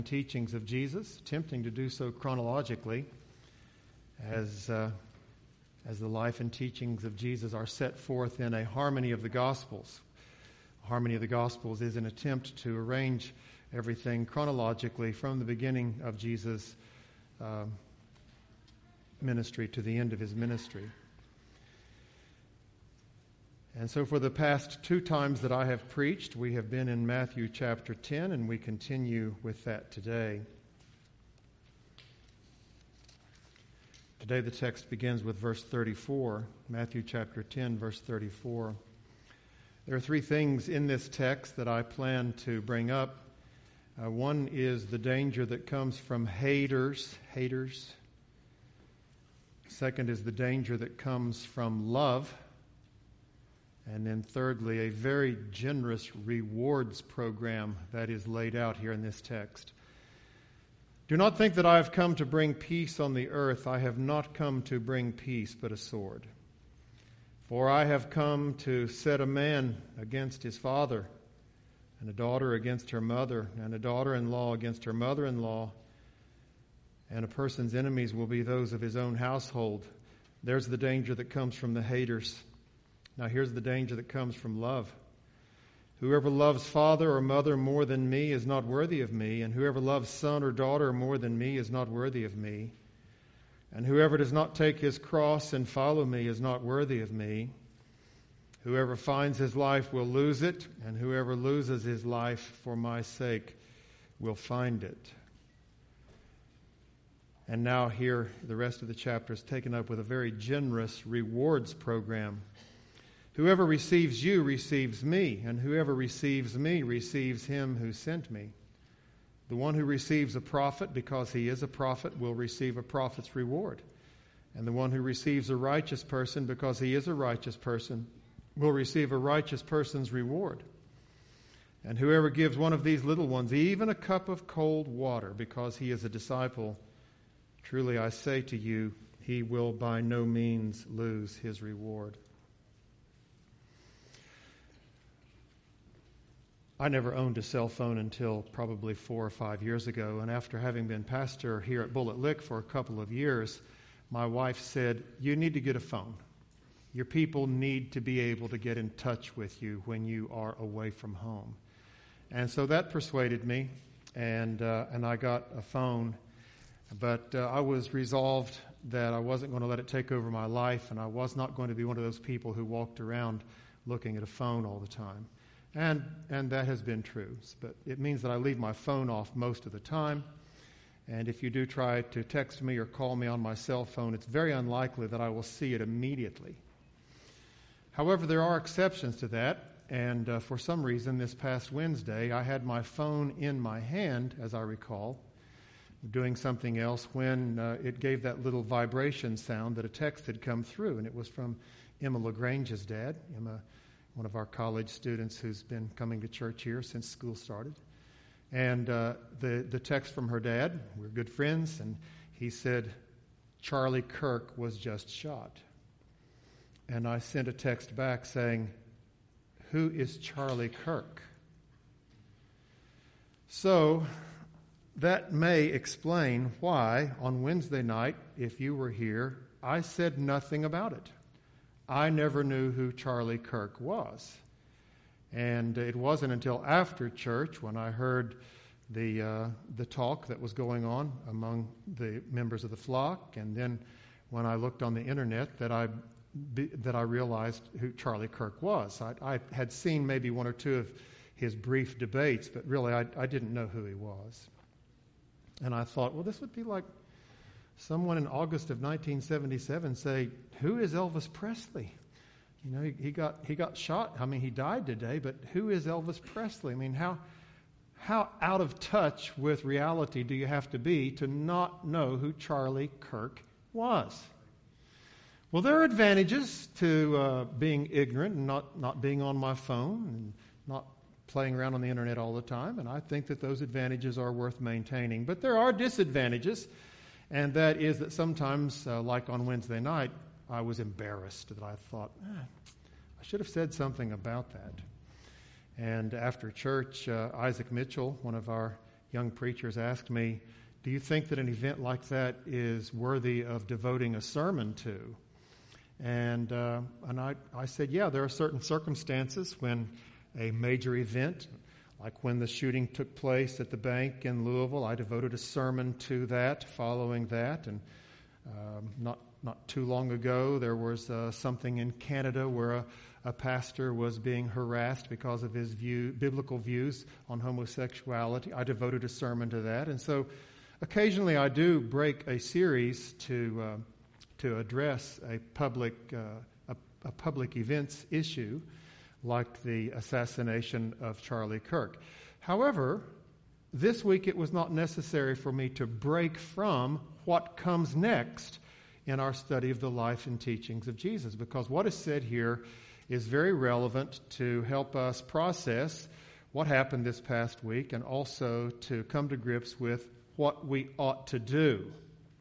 Teachings of Jesus, attempting to do so chronologically as the life and teachings of Jesus are set forth in a harmony of the Gospels. Harmony of the Gospels is an attempt to arrange everything chronologically from the beginning of Jesus' ministry to the end of his ministry. And so for the past two times that I have preached, we have been in Matthew chapter 10, and we continue with that today. Today the text begins with verse 34, Matthew chapter 10, verse 34. There are three things in this text that I plan to bring up. One is the danger that comes from haters. Second is the danger that comes from love. And then thirdly, a very generous rewards program that is laid out here in this text. Do not think that I have come to bring peace on the earth. I have not come to bring peace, but a sword. For I have come to set a man against his father, and a daughter against her mother, and a daughter-in-law against her mother-in-law, and a person's enemies will be those of his own household. There's the danger that comes from the haters. Now here's the danger that comes from love. Whoever loves father or mother more than me is not worthy of me, and whoever loves son or daughter more than me is not worthy of me. And whoever does not take his cross and follow me is not worthy of me. Whoever finds his life will lose it, and whoever loses his life for my sake will find it. And now here, the rest of the chapter is taken up with a very generous rewards program. Whoever receives you receives me, and whoever receives me receives him who sent me. The one who receives a prophet because he is a prophet will receive a prophet's reward. And the one who receives a righteous person because he is a righteous person will receive a righteous person's reward. And whoever gives one of these little ones even a cup of cold water because he is a disciple, truly I say to you, he will by no means lose his reward. I never owned a cell phone until probably 4 or 5 years ago, and after having been pastor here at Bullet Lick for a couple of years, my wife said, you need to get a phone. Your people need to be able to get in touch with you when you are away from home. And so that persuaded me, and I got a phone, but I was resolved that I wasn't going to let it take over my life, and I was not going to be one of those people who walked around looking at a phone all the time. And that has been true. But it means that I leave my phone off most of the time. And if you do try to text me or call me on my cell phone, it's very unlikely that I will see it immediately. However, there are exceptions to that. And for some reason, this past Wednesday, I had my phone in my hand, as I recall, doing something else when it gave that little vibration sound that a text had come through. And it was from Emma LaGrange's dad, Emma, one of our college students who's been coming to church here since school started. And the text from her dad, we're good friends, and he said, Charlie Kirk was just shot. And I sent a text back saying, who is Charlie Kirk? So that may explain why on Wednesday night, if you were here, I said nothing about it. I never knew who Charlie Kirk was. And it wasn't until after church when I heard the talk that was going on among the members of the flock, and then when I looked on the internet that I realized who Charlie Kirk was. I had seen maybe one or two of his brief debates, but really I didn't know who he was. And I thought, well, this would be like someone in August of 1977 say, who is Elvis Presley? You know, he got shot. I mean, he died today, but who is Elvis Presley? I mean, how out of touch with reality do you have to be to not know who Charlie Kirk was? Well, there are advantages to being ignorant and not being on my phone and not playing around on the internet all the time, and I think that those advantages are worth maintaining. But there are disadvantages. And that is that sometimes, like on Wednesday night, I was embarrassed that I thought, I should have said something about that. And after church, Isaac Mitchell, one of our young preachers asked me, do you think that an event like that is worthy of devoting a sermon to? And I said, yeah, there are certain circumstances when a major event, like when the shooting took place at the bank in Louisville, I devoted a sermon to that, following that. And not too long ago, there was something in Canada where a pastor was being harassed because of his biblical views on homosexuality. I devoted a sermon to that. And so occasionally I do break a series to address a public events issue like the assassination of Charlie Kirk. However, this week it was not necessary for me to break from what comes next in our study of the life and teachings of Jesus, because what is said here is very relevant to help us process what happened this past week and also to come to grips with what we ought to do.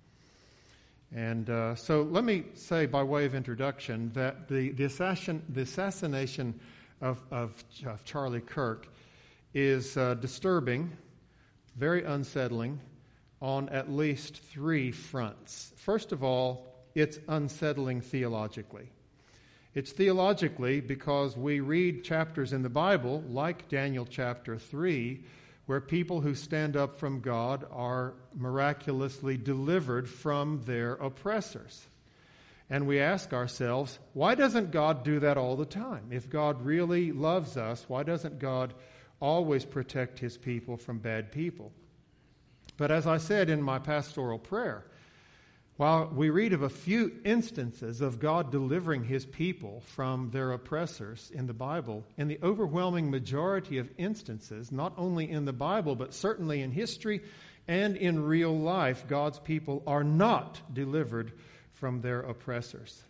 And so let me say by way of introduction that the assassination of Charlie Kirk is disturbing, very unsettling, on at least three fronts. First of all, it's unsettling theologically. It's theologically because we read chapters in the Bible, like Daniel chapter 3, where people who stand up from God are miraculously delivered from their oppressors. And we ask ourselves, why doesn't God do that all the time? If God really loves us, why doesn't God always protect his people from bad people? But as I said in my pastoral prayer, while we read of a few instances of God delivering his people from their oppressors in the Bible, in the overwhelming majority of instances, not only in the Bible, but certainly in history and in real life, God's people are not delivered from their oppressors.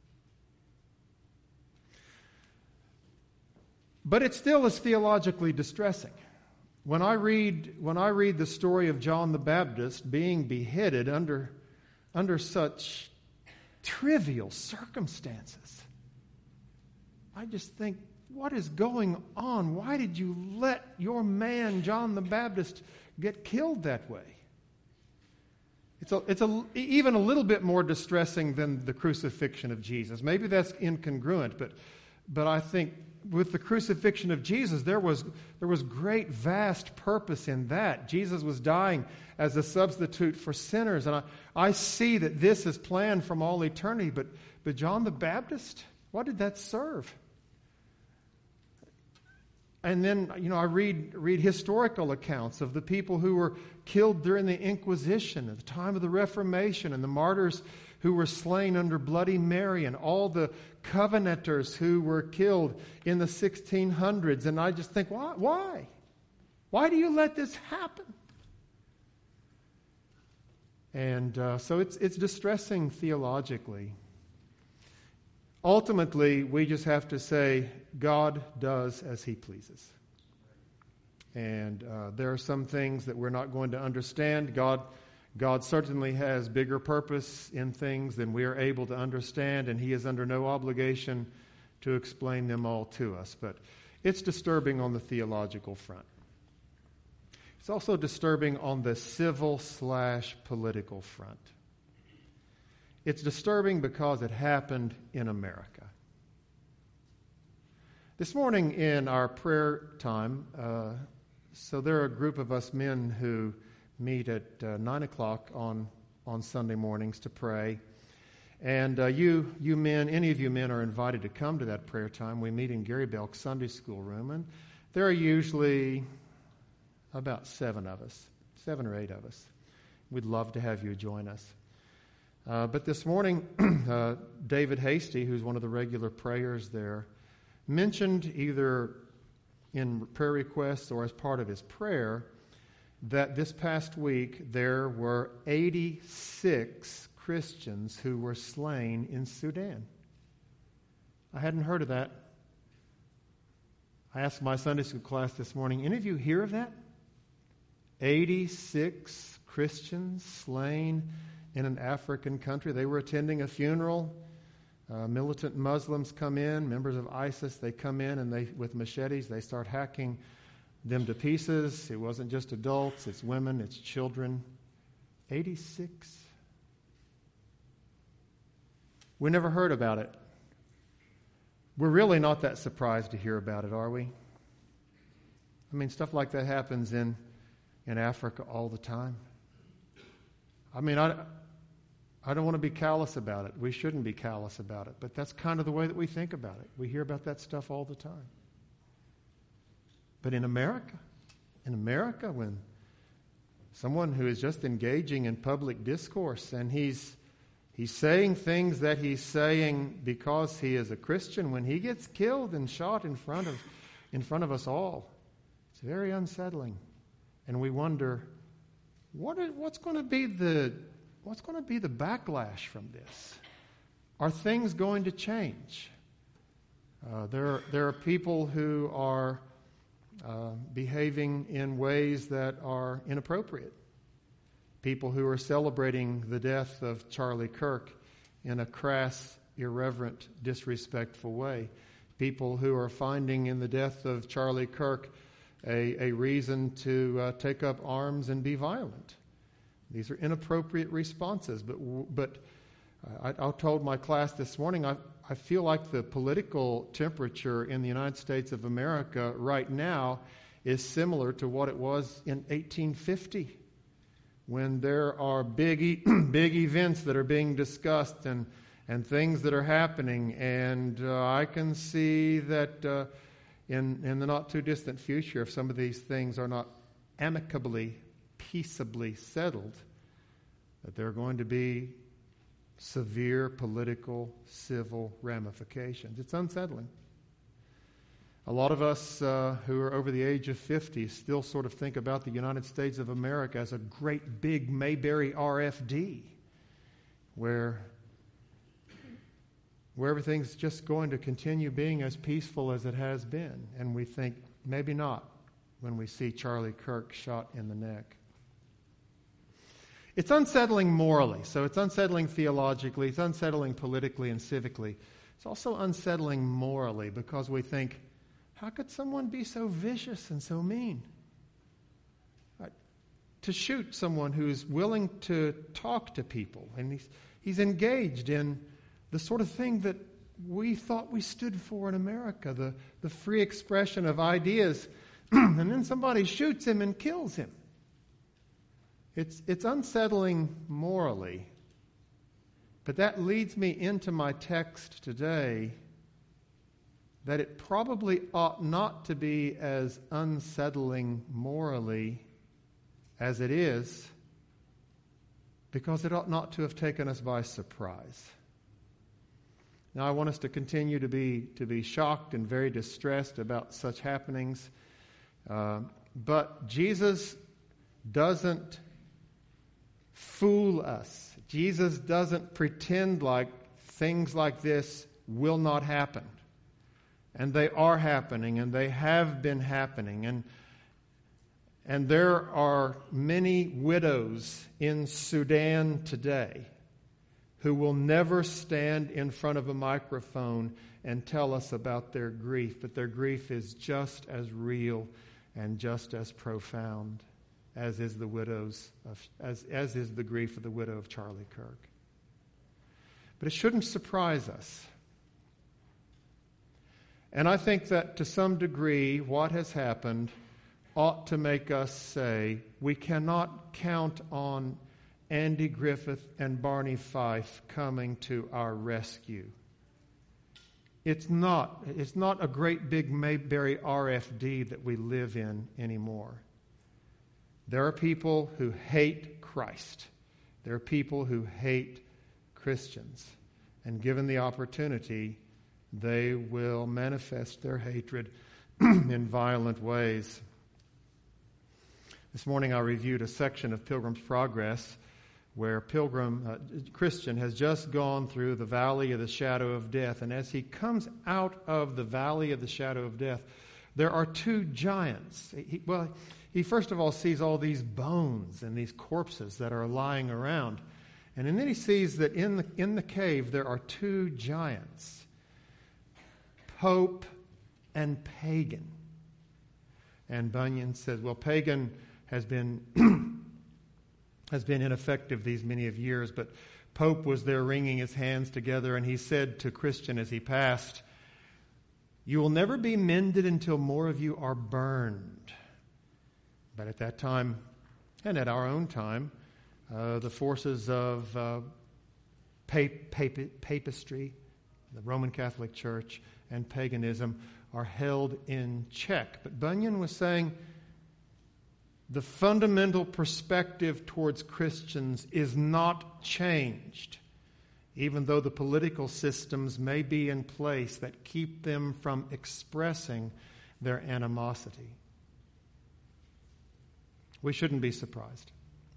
But it still is theologically distressing. When I read the story of John the Baptist being beheaded under such trivial circumstances, I just think, what is going on? Why did you let your man, John the Baptist, get killed that way? It's even a little bit more distressing than the crucifixion of Jesus. Maybe that's incongruent, but I think with the crucifixion of Jesus, there was great, vast purpose in that. Jesus was dying as a substitute for sinners, and I see that this is planned from all eternity. But John the Baptist, what did that serve? And then, I read historical accounts of the people who were killed during the Inquisition at the time of the Reformation, and the martyrs who were slain under Bloody Mary, and all the Covenanters who were killed in the 1600s. And I just think, why? Why do you let this happen? And so it's distressing theologically. Ultimately, we just have to say, God does as he pleases. And there are some things that we're not going to understand. God certainly has bigger purpose in things than we are able to understand, and he is under no obligation to explain them all to us. But it's disturbing on the theological front. It's also disturbing on the civil/political front. It's disturbing because it happened in America. This morning in our prayer time, so there are a group of us men who meet at 9 o'clock on Sunday mornings to pray. And you men, any of you men are invited to come to that prayer time. We meet in Gary Belk's Sunday school room, and there are usually about 7 or 8 of us. We'd love to have you join us. But this morning, David Hasty, who's one of the regular prayers there, mentioned either in prayer requests or as part of his prayer that this past week there were 86 Christians who were slain in Sudan. I hadn't heard of that. I asked my Sunday school class this morning, any of you hear of that? 86 Christians slain in an African country. They were attending a funeral. Militant Muslims come in, members of ISIS, they come in and with machetes, they start hacking them to pieces. It wasn't just adults, it's women, it's children. 86. We never heard about it. We're really not that surprised to hear about it, are we? I mean, stuff like that happens in Africa all the time. I mean, I don't want to be callous about it. We shouldn't be callous about it. But that's kind of the way that we think about it. We hear about that stuff all the time. But in America, when someone who is just engaging in public discourse and he's saying things that he's saying because he is a Christian, when he gets killed and shot in front of us all, it's very unsettling. And we wonder, what's going to be the backlash from this? Are things going to change? There are people who are behaving in ways that are inappropriate. People who are celebrating the death of Charlie Kirk in a crass, irreverent, disrespectful way. People who are finding in the death of Charlie Kirk a reason to take up arms and be violent. These are inappropriate responses. But I told my class this morning, I feel like the political temperature in the United States of America right now is similar to what it was in 1850, when there are big events that are being discussed and things that are happening. And I can see that in the not-too-distant future, if some of these things are not amicably, peaceably settled, that there are going to be severe political, civil ramifications. It's unsettling. A lot of us who are over the age of 50 still sort of think about the United States of America as a great big Mayberry RFD, where everything's just going to continue being as peaceful as it has been. And we think, maybe not, when we see Charlie Kirk shot in the neck. It's unsettling morally, so it's unsettling theologically, it's unsettling politically and civically. It's also unsettling morally because we think, how could someone be so vicious and so mean? To shoot someone who's willing to talk to people, and he's engaged in the sort of thing that we thought we stood for in America, the free expression of ideas, and then somebody shoots him and kills him. It's unsettling morally. But that leads me into my text today, that it probably ought not to be as unsettling morally as it is, because it ought not to have taken us by surprise. Now, I want us to continue to be shocked and very distressed about such happenings, but Jesus doesn't fool us. Jesus doesn't pretend like things like this will not happen. And they are happening, and they have been happening. And there are many widows in Sudan today who will never stand in front of a microphone and tell us about their grief, but their grief is just as real and just as profound as is the grief of the widow of Charlie Kirk. But it shouldn't surprise us. And I think that to some degree what has happened ought to make us say we cannot count on Andy Griffith and Barney Fife coming to our rescue. It's not a great big Mayberry RFD that we live in anymore. There are people who hate Christ. There are people who hate Christians. And given the opportunity, they will manifest their hatred in violent ways. This morning I reviewed a section of Pilgrim's Progress where Christian has just gone through the valley of the shadow of death. And as he comes out of the valley of the shadow of death, there are two giants. He first of all sees all these bones and these corpses that are lying around. And then he sees that in the cave there are two giants, Pope and Pagan. And Bunyan says, well, pagan has been ineffective these many of years, but Pope was there wringing his hands together, and he said to Christian as he passed, "You will never be mended until more of you are burned." But at that time, and at our own time, the forces of papistry, the Roman Catholic Church, and paganism are held in check. But Bunyan was saying the fundamental perspective towards Christians is not changed, even though the political systems may be in place that keep them from expressing their animosity. We shouldn't be surprised.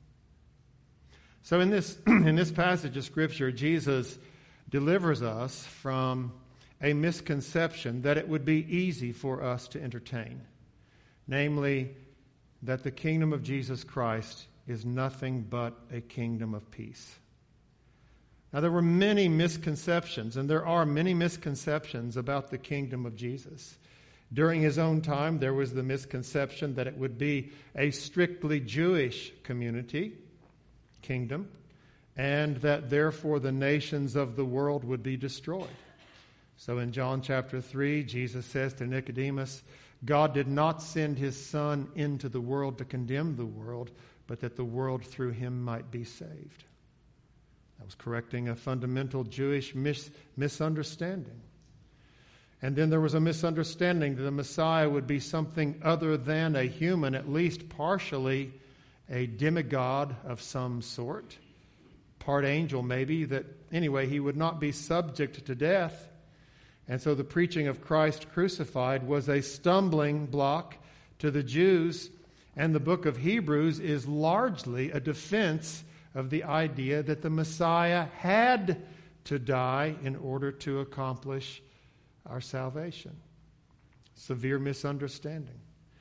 So in this passage of Scripture, Jesus delivers us from a misconception that it would be easy for us to entertain, namely that the kingdom of Jesus Christ is nothing but a kingdom of peace. Now, there were many misconceptions, and there are many misconceptions about the kingdom of Jesus. During his own time, there was the misconception that it would be a strictly Jewish kingdom, and that therefore the nations of the world would be destroyed. So in John chapter 3, Jesus says to Nicodemus, God did not send his Son into the world to condemn the world, but that the world through him might be saved. That was correcting a fundamental Jewish misunderstanding. And then there was a misunderstanding that the Messiah would be something other than a human, at least partially a demigod of some sort, part angel maybe, that anyway he would not be subject to death. And so the preaching of Christ crucified was a stumbling block to the Jews, and the book of Hebrews is largely a defense of the idea that the Messiah had to die in order to accomplish our salvation. Severe misunderstanding.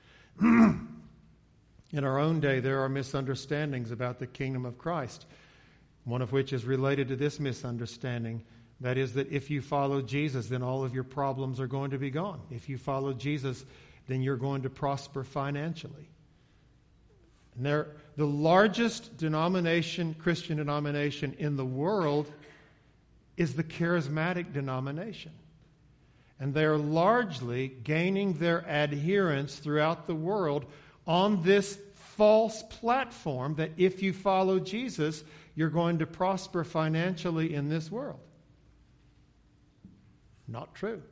In our own day, there are misunderstandings about the kingdom of Christ, one of which is related to this misunderstanding. That is that if you follow Jesus, then all of your problems are going to be gone. If you follow Jesus, then you're going to prosper financially. And the largest Christian denomination in the world is the charismatic denomination. And they're largely gaining their adherents throughout the world on this false platform that if you follow Jesus, you're going to prosper financially in this world. Not true.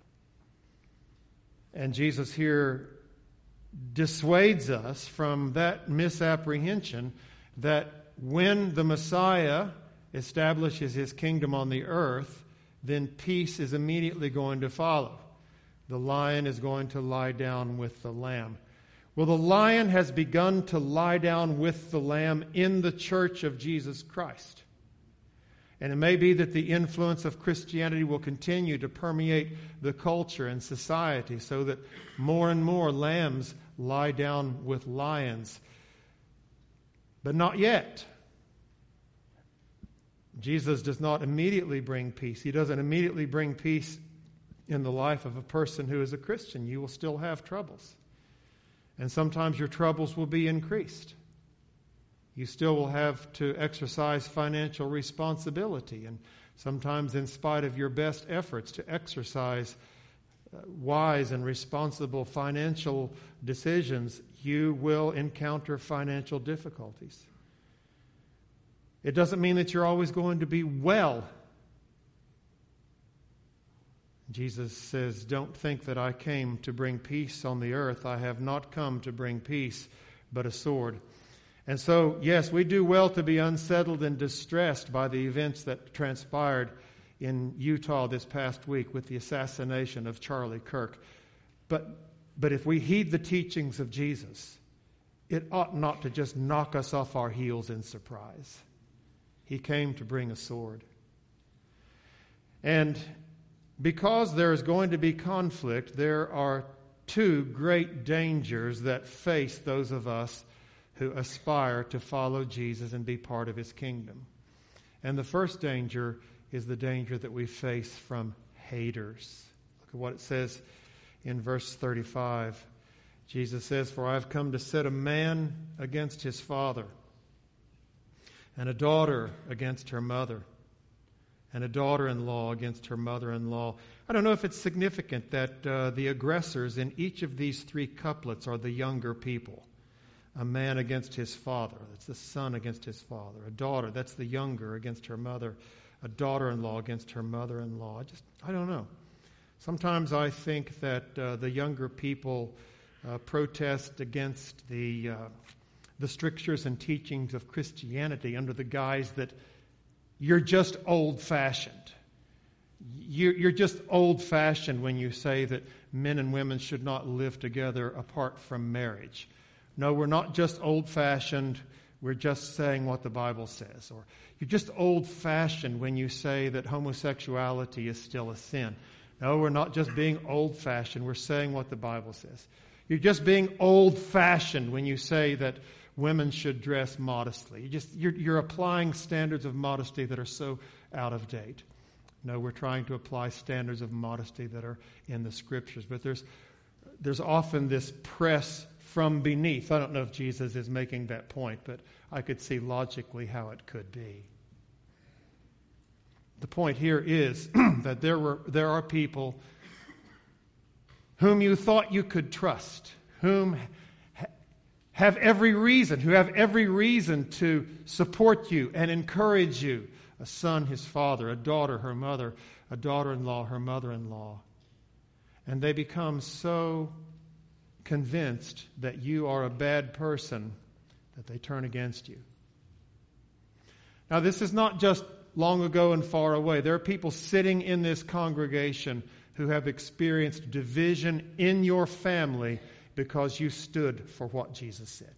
And Jesus here dissuades us from that misapprehension that when the Messiah establishes his kingdom on the earth, then peace is immediately going to follow. The lion is going to lie down with the lamb. Well, the lion has begun to lie down with the lamb in the church of Jesus Christ. And it may be that the influence of Christianity will continue to permeate the culture and society so that more and more lambs lie down with lions. But not yet. Jesus does not immediately bring peace. He doesn't immediately bring peace in the life of a person who is a Christian. You will still have troubles. And sometimes your troubles will be increased. You still will have to exercise financial responsibility, and sometimes in spite of your best efforts to exercise wise and responsible financial decisions, you will encounter financial difficulties. It doesn't mean that you're always going to be well. Jesus says, "Don't think that I came to bring peace on the earth. I have not come to bring peace, but a sword." And so, yes, we do well to be unsettled and distressed by the events that transpired in Utah this past week with the assassination of Charlie Kirk. But if we heed the teachings of Jesus, it ought not to just knock us off our heels in surprise. He came to bring a sword. And because there is going to be conflict, there are two great dangers that face those of us who aspire to follow Jesus and be part of his kingdom. And the first danger is the danger that we face from haters. Look at what it says in verse 35. Jesus says, "For I have come to set a man against his father, and a daughter against her mother, and a daughter-in-law against her mother-in-law." I don't know if it's significant that the aggressors in each of these three couplets are the younger people. A man against his father, that's the son against his father. A daughter, that's the younger against her mother. A daughter-in-law against her mother-in-law. I don't know. Sometimes I think that the younger people protest against the strictures and teachings of Christianity under the guise that you're just old-fashioned. You're just old-fashioned when you say that men and women should not live together apart from marriage. No, we're not just old-fashioned. We're just saying what the Bible says. Or you're just old-fashioned when you say that homosexuality is still a sin. No, we're not just being old-fashioned. We're saying what the Bible says. You're just being old-fashioned when you say that women should dress modestly. You're applying standards of modesty that are so out of date. No, we're trying to apply standards of modesty that are in the Scriptures. But there's often this press from beneath. I don't know if Jesus is making that point, but I could see logically how it could be. The point here is that there are people whom you thought you could trust, whom have every reason to support you and encourage you. A son, his father, a daughter, her mother, a daughter-in-law, her mother-in-law. And they become so convinced that you are a bad person that they turn against you. Now, this is not just long ago and far away. There are people sitting in this congregation who have experienced division in your family because you stood for what Jesus said.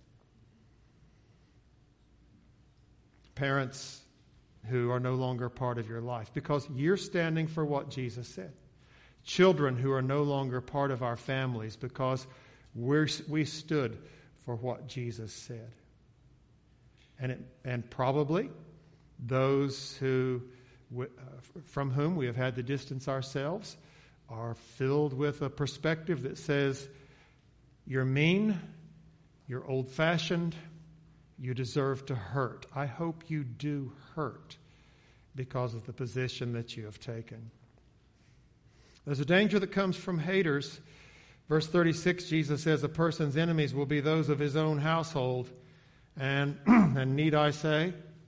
Parents who are no longer part of your life because you're standing for what Jesus said. Children who are no longer part of our families because we stood for what Jesus said. And probably those from whom we have had to distance ourselves are filled with a perspective that says, you're mean, you're old-fashioned, you deserve to hurt. I hope you do hurt because of the position that you have taken. There's a danger that comes from haters. Verse 36, Jesus says, a person's enemies will be those of his own household. And need I say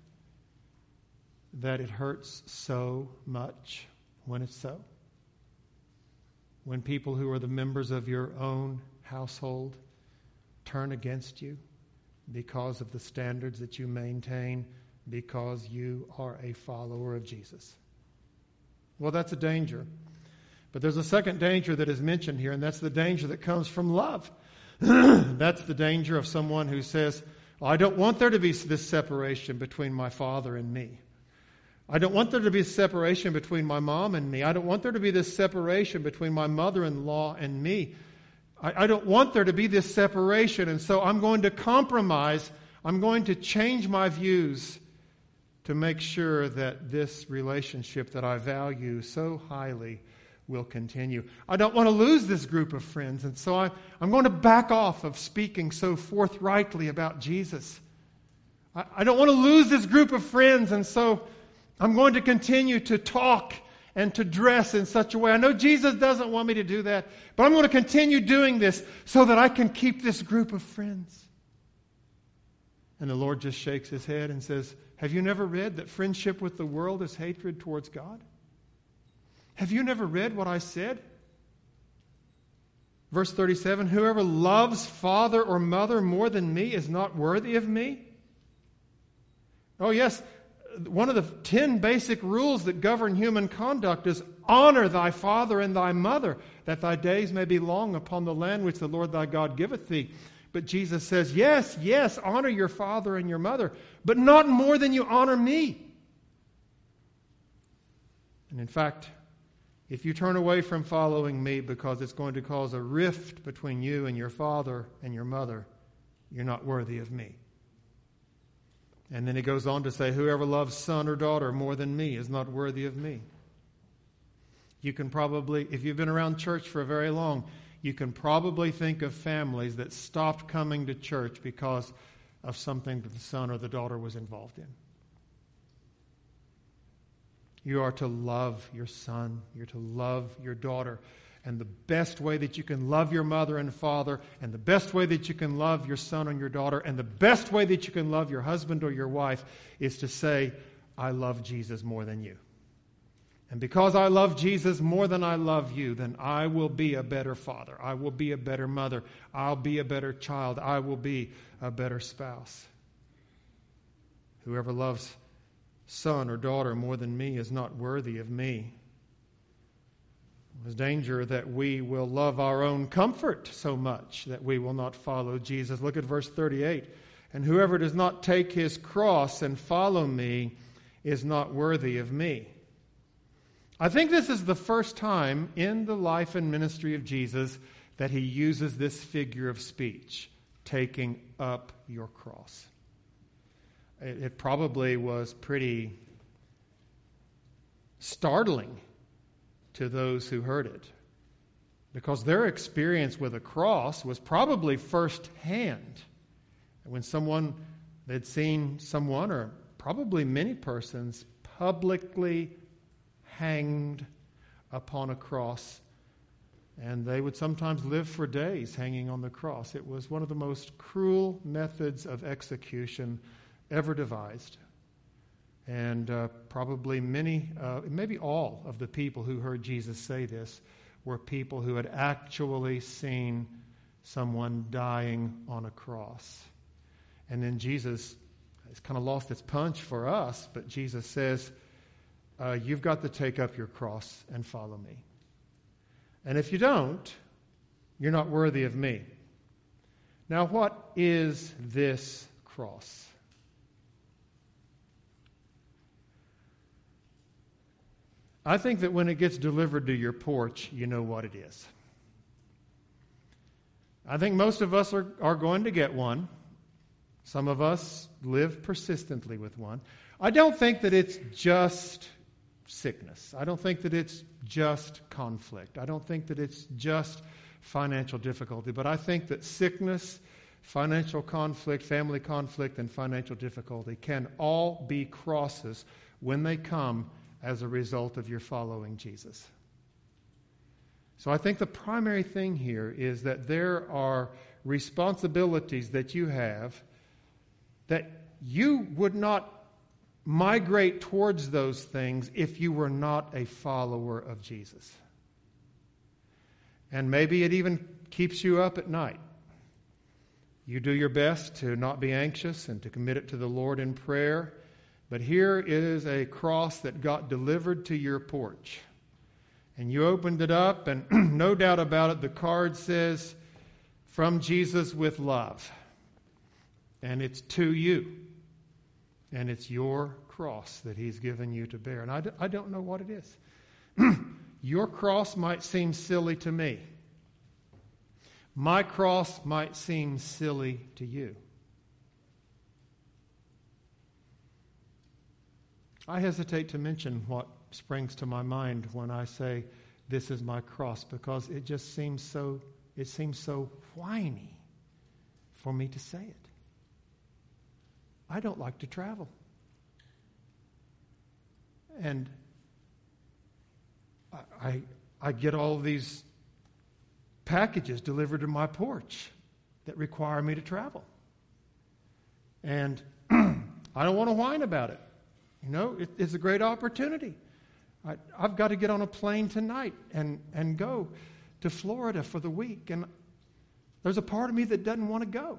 that it hurts so much when it's so? When people who are the members of your own household turn against you because of the standards that you maintain, because you are a follower of Jesus. Well, that's a danger. But there's a second danger that is mentioned here, and that's the danger that comes from love. That's the danger of someone who says, I don't want there to be this separation between my father and me. I don't want there to be a separation between my mom and me. I don't want there to be this separation between my mother-in-law and me. I don't want there to be this separation, and so I'm going to compromise. I'm going to change my views to make sure that this relationship that I value so highly will continue. I don't want to lose this group of friends, and so I'm going to back off of speaking so forthrightly about Jesus. I don't want to lose this group of friends, and so I'm going to continue to talk and to dress in such a way. I know Jesus doesn't want me to do that, but I'm going to continue doing this so that I can keep this group of friends. And the Lord just shakes his head and says, have you never read that friendship with the world is hatred towards God? Have you never read what I said? Verse 37, whoever loves father or mother more than me is not worthy of me. Oh yes, one of the 10 basic rules that govern human conduct is honor thy father and thy mother, that thy days may be long upon the land which the Lord thy God giveth thee. But Jesus says, yes, honor your father and your mother, but not more than you honor me. And in fact, if you turn away from following me because it's going to cause a rift between you and your father and your mother, you're not worthy of me. And then he goes on to say, whoever loves son or daughter more than me is not worthy of me. You can probably, if you've been around church for very long, you can probably think of families that stopped coming to church because of something that the son or the daughter was involved in. You are to love your son. You're to love your daughter. And the best way that you can love your mother and father, and the best way that you can love your son and your daughter, and the best way that you can love your husband or your wife is to say, I love Jesus more than you. And because I love Jesus more than I love you, then I will be a better father. I will be a better mother. I'll be a better child. I will be a better spouse. Whoever loves son or daughter more than me is not worthy of me. There's danger that we will love our own comfort so much that we will not follow Jesus. Look at verse 38. And whoever does not take his cross and follow me is not worthy of me. I think this is the first time in the life and ministry of Jesus that he uses this figure of speech, taking up your cross. It probably was pretty startling to those who heard it, because their experience with a cross was probably firsthand. When they'd seen someone, or probably many persons, publicly hanged upon a cross, and they would sometimes live for days hanging on the cross. It was one of the most cruel methods of execution ever devised. And probably many, maybe all of the people who heard Jesus say this were people who had actually seen someone dying on a cross. And then Jesus, it's kind of lost its punch for us, but Jesus says, you've got to take up your cross and follow me. And if you don't, you're not worthy of me. Now, what is this cross? I think that when it gets delivered to your porch, you know what it is. I think most of us are going to get one. Some of us live persistently with one. I don't think that it's just sickness. I don't think that it's just conflict. I don't think that it's just financial difficulty. But I think that sickness, financial conflict, family conflict, and financial difficulty can all be crosses when they come as a result of your following Jesus. So I think the primary thing here is that there are responsibilities that you have that you would not migrate towards those things if you were not a follower of Jesus. And maybe it even keeps you up at night. You do your best to not be anxious and to commit it to the Lord in prayer. But here is a cross that got delivered to your porch. And you opened it up, and no doubt about it, the card says, "From Jesus with love." And it's to you. And it's your cross that he's given you to bear. And I don't know what it is. Your cross might seem silly to me. My cross might seem silly to you. I hesitate to mention what springs to my mind when I say this is my cross, because it just seems so whiny for me to say it. I don't like to travel. And I get all these packages delivered to my porch that require me to travel. And I don't want to whine about it. You know, it's a great opportunity. I've got to get on a plane tonight and go to Florida for the week. And there's a part of me that doesn't want to go.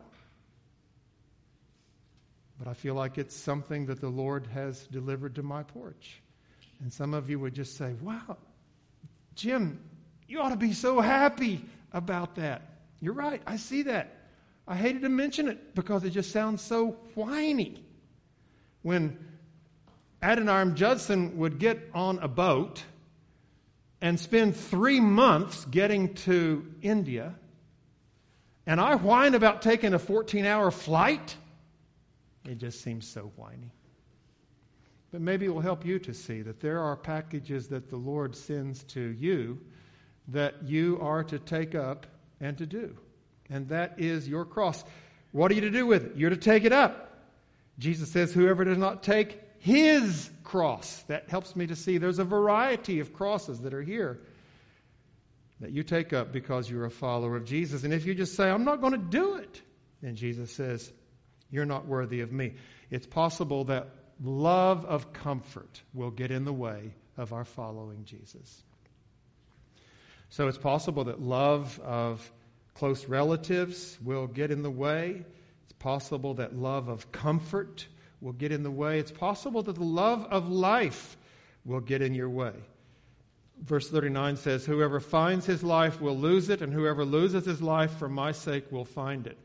But I feel like it's something that the Lord has delivered to my porch. And some of you would just say, wow, Jim, you ought to be so happy about that. You're right, I see that. I hated to mention it because it just sounds so whiny. When Adoniram Judson would get on a boat and spend 3 months getting to India, and I whine about taking a 14-hour flight, it just seems so whiny. But maybe it will help you to see that there are packages that the Lord sends to you that you are to take up and to do. And that is your cross. What are you to do with it? You're to take it up. Jesus says, whoever does not take his cross. That helps me to see there's a variety of crosses that are here that you take up because you're a follower of Jesus. And if you just say, I'm not going to do it, then Jesus says, you're not worthy of me. It's possible that love of comfort will get in the way of our following Jesus. So it's possible that love of close relatives will get in the way. It's possible that love of comfort will get in the way. It's possible that the love of life will get in your way. Verse 39 says, whoever finds his life will lose it, and whoever loses his life for my sake will find it.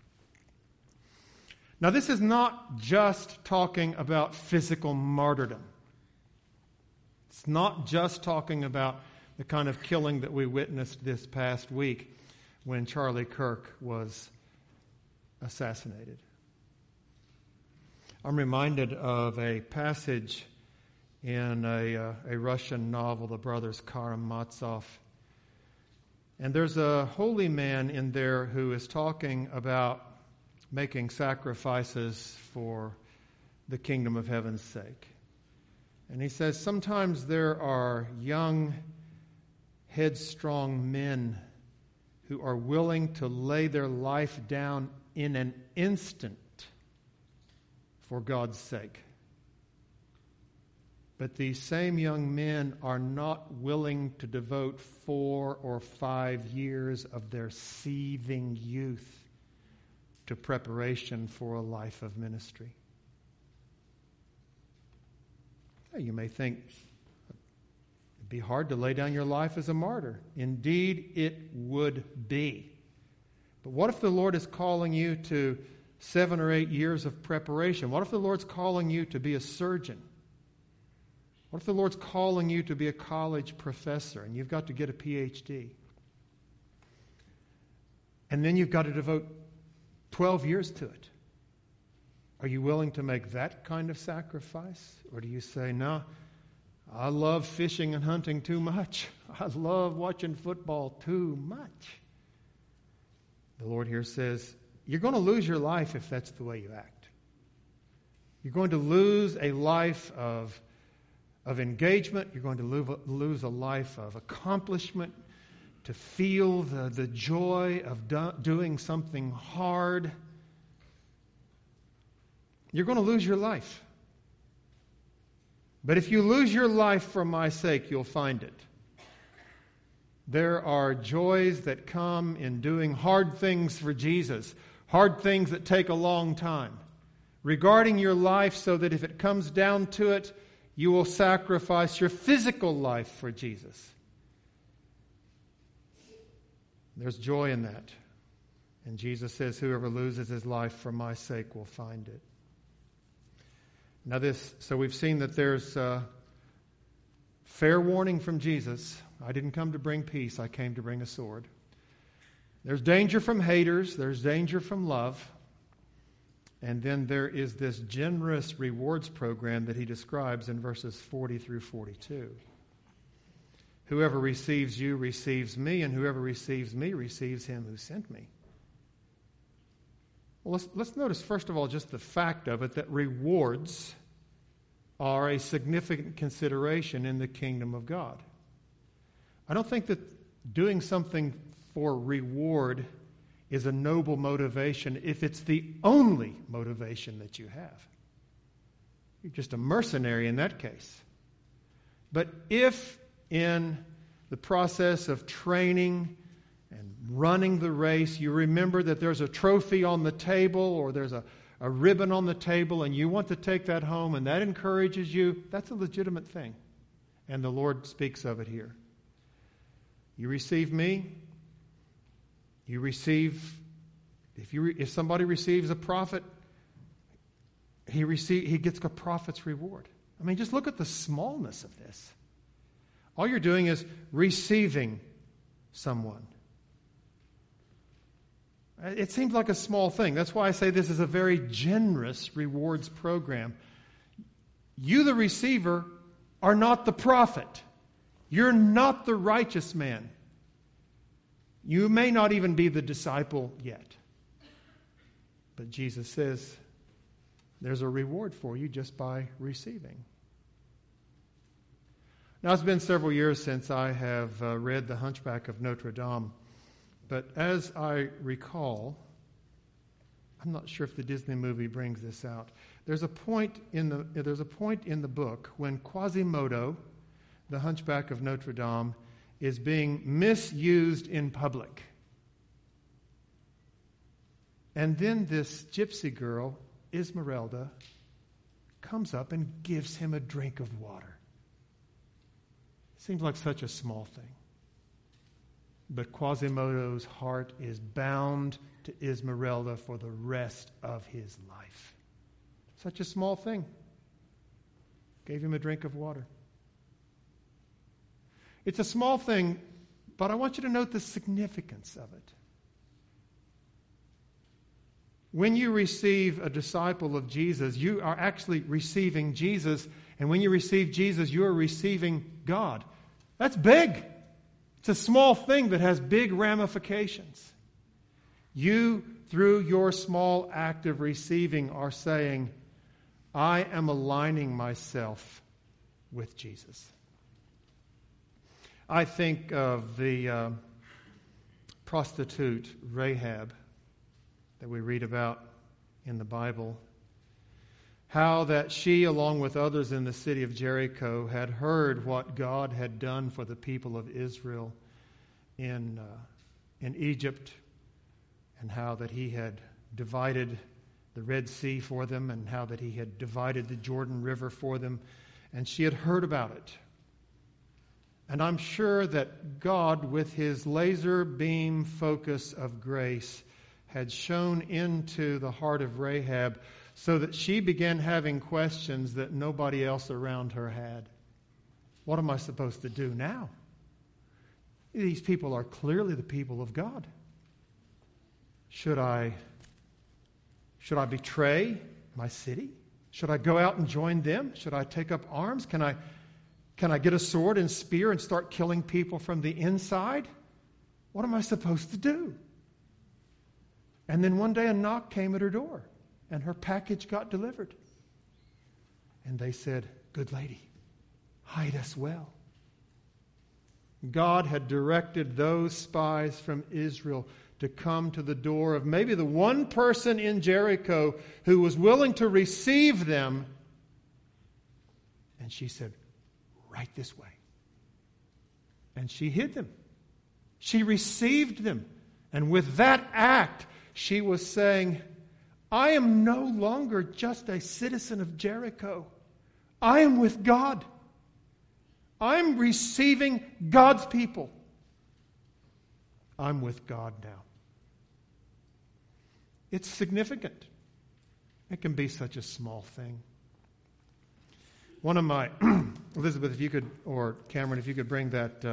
Now, this is not just talking about physical martyrdom. It's not just talking about the kind of killing that we witnessed this past week when Charlie Kirk was assassinated. I'm reminded of a passage in a Russian novel, The Brothers Karamazov. And there's a holy man in there who is talking about making sacrifices for the kingdom of heaven's sake. And he says, sometimes there are young, headstrong men who are willing to lay their life down in an instant for God's sake. But these same young men are not willing to devote 4 or 5 years of their seething youth to preparation for a life of ministry. Now, you may think it'd be hard to lay down your life as a martyr. Indeed, it would be. But what if the Lord is calling you to 7 or 8 years of preparation? What if the Lord's calling you to be a surgeon? What if the Lord's calling you to be a college professor and you've got to get a PhD? And then you've got to devote 12 years to it. Are you willing to make that kind of sacrifice? Or do you say, no, I love fishing and hunting too much. I love watching football too much. The Lord here says, you're going to lose your life if that's the way you act. You're going to lose a life of engagement. You're going to lose a life of accomplishment, to feel the joy of doing something hard. You're going to lose your life. But if you lose your life for my sake, you'll find it. There are joys that come in doing hard things for Jesus, hard things that take a long time. Regarding your life so that if it comes down to it, you will sacrifice your physical life for Jesus. There's joy in that. And Jesus says, whoever loses his life for my sake will find it. Now so we've seen that there's fair warning from Jesus. I didn't come to bring peace, I came to bring a sword. There's danger from haters, there's danger from love. And then there is this generous rewards program that he describes in verses 40 through 42. Whoever receives you receives me, and whoever receives me receives him who sent me. Well, let's notice, first of all, just the fact of it, that rewards are a significant consideration in the kingdom of God. I don't think that doing something for reward is a noble motivation if it's the only motivation that you have. You're just a mercenary in that case. But if in the process of training and running the race, you remember that there's a trophy on the table or there's a ribbon on the table and you want to take that home and that encourages you, that's a legitimate thing. And the Lord speaks of it here. You receive me, you receive, if somebody receives a prophet, he gets a prophet's reward. I mean, just look at the smallness of this. All you're doing is receiving someone. It seems like a small thing. That's why I say this is a very generous rewards program. You, the receiver, are not the prophet. You're not the righteous man. You may not even be the disciple yet. But Jesus says there's a reward for you just by receiving. Now, it's been several years since I have read The Hunchback of Notre Dame. But as I recall, I'm not sure if the Disney movie brings this out. There's a point in the book when Quasimodo, the Hunchback of Notre Dame, is being misused in public. And then this gypsy girl, Esmeralda, comes up and gives him a drink of water. Seems like such a small thing. But Quasimodo's heart is bound to Esmeralda for the rest of his life. Such a small thing. Gave him a drink of water. It's a small thing, but I want you to note the significance of it. When you receive a disciple of Jesus, you are actually receiving Jesus. And when you receive Jesus, you are receiving God. That's big. It's a small thing that has big ramifications. You, through your small act of receiving, are saying, I am aligning myself with Jesus. I think of the prostitute Rahab that we read about in the Bible. How that she, along with others in the city of Jericho, had heard what God had done for the people of Israel in Egypt, and how that He had divided the Red Sea for them, and how that He had divided the Jordan River for them, and she had heard about it. And I'm sure that God, with His laser beam focus of grace, had shone into the heart of Rahab so that she began having questions that nobody else around her had. What am I supposed to do now? These people are clearly the people of God. Should I betray my city? Should I go out and join them? Should I take up arms? Can I get a sword and spear and start killing people from the inside? What am I supposed to do? And then one day a knock came at her door, and her package got delivered. And they said, "Good lady, hide us well." God had directed those spies from Israel to come to the door of maybe the one person in Jericho who was willing to receive them. And she said, "Right this way." And she hid them. She received them. And with that act, she was saying, I am no longer just a citizen of Jericho. I am with God. I'm receiving God's people. I'm with God now. It's significant. It can be such a small thing. One of my, Elizabeth, if you could, or Cameron, if you could bring that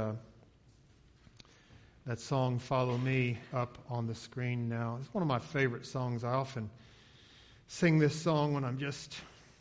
song, Follow Me, up on the screen now. It's one of my favorite songs. I often sing this song when I'm just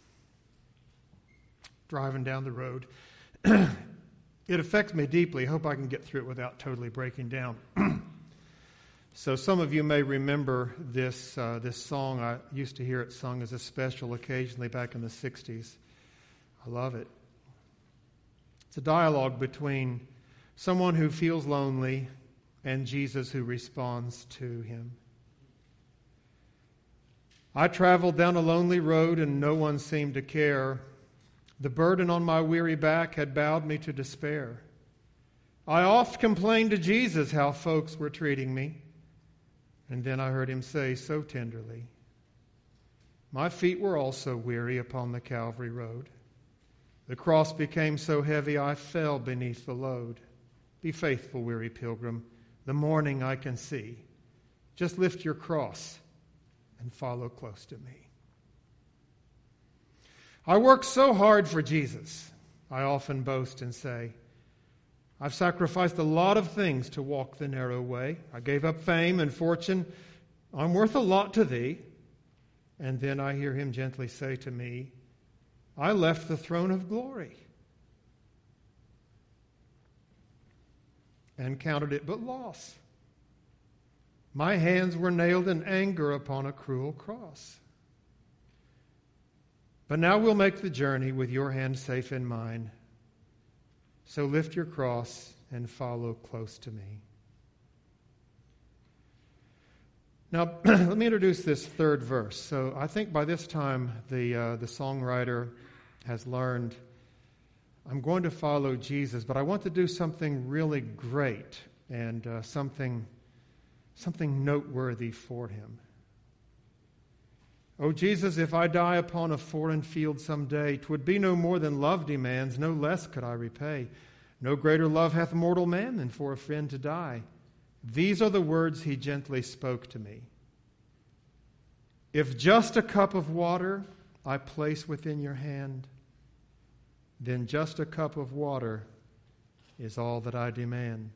driving down the road. It affects me deeply. I hope I can get through it without totally breaking down. So some of you may remember this song. I used to hear it sung as a special occasionally back in the 60s. I love it. It's a dialogue between someone who feels lonely and Jesus who responds to him. I traveled down a lonely road and no one seemed to care. The burden on my weary back had bowed me to despair. I oft complained to Jesus how folks were treating me. And then I heard him say so tenderly, my feet were also weary upon the Calvary road. The cross became so heavy I fell beneath the load. Be faithful, weary pilgrim. The morning I can see. Just lift your cross and follow close to me. I worked so hard for Jesus, I often boast and say. I've sacrificed a lot of things to walk the narrow way. I gave up fame and fortune. I'm worth a lot to thee. And then I hear him gently say to me, I left the throne of glory and counted it but loss My hands were nailed in anger upon a cruel cross. But now we'll make the journey with your hand safe in mine. So lift your cross and follow close to me. Now, let me introduce this third verse. So I think by this time the songwriter has learned, I'm going to follow Jesus, but I want to do something really great and something noteworthy for him. O Jesus, if I die upon a foreign field someday, 'twould be no more than love demands, no less could I repay. No greater love hath mortal man than for a friend to die. These are the words he gently spoke to me. If just a cup of water I place within your hand, then just a cup of water is all that I demand.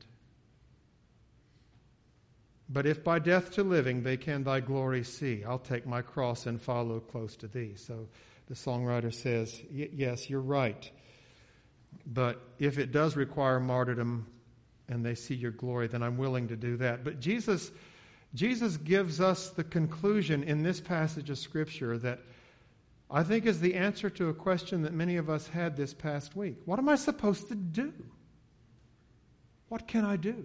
But if by death to living they can thy glory see, I'll take my cross and follow close to thee. So the songwriter says, yes, you're right. But if it does require martyrdom and they see your glory, then I'm willing to do that. But Jesus gives us the conclusion in this passage of Scripture that I think is the answer to a question that many of us had this past week. What am I supposed to do? What can I do?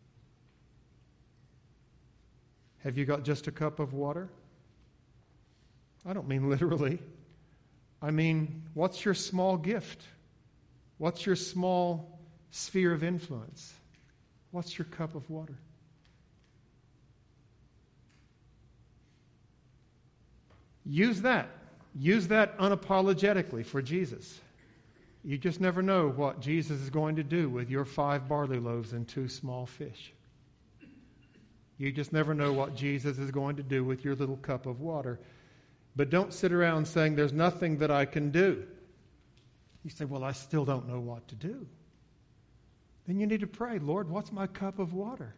Have you got just a cup of water? I don't mean literally. I mean, what's your small gift? What's your small sphere of influence? What's your cup of water? Use that. Use that unapologetically for Jesus. You just never know what Jesus is going to do with your 5 barley loaves and 2 small fish. You just never know what Jesus is going to do with your little cup of water. But don't sit around saying, there's nothing that I can do. You say, well, I still don't know what to do. Then you need to pray, Lord, what's my cup of water?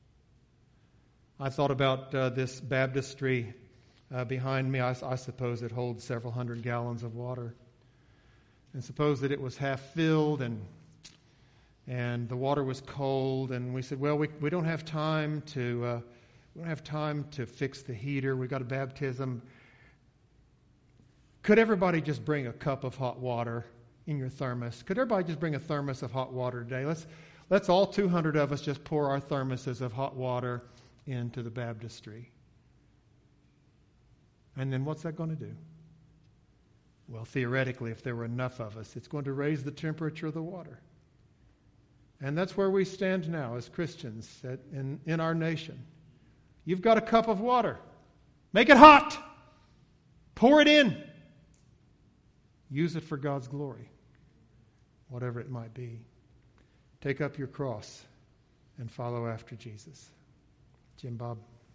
I thought about this baptistry behind me. I suppose it holds several hundred gallons of water. And suppose that it was half filled and the water was cold, and we said, well, we don't have time to fix the heater. We got a baptism. Could everybody just bring a cup of hot water in your thermos? Could everybody just bring a thermos of hot water today? Let's all 200 of us just pour our thermoses of hot water into the baptistry. And then what's that going to do? Well, theoretically, if there were enough of us, it's going to raise the temperature of the water. And that's where we stand now as Christians in our nation. You've got a cup of water. Make it hot. Pour it in. Use it for God's glory, whatever it might be. Take up your cross and follow after Jesus. Jim Bob.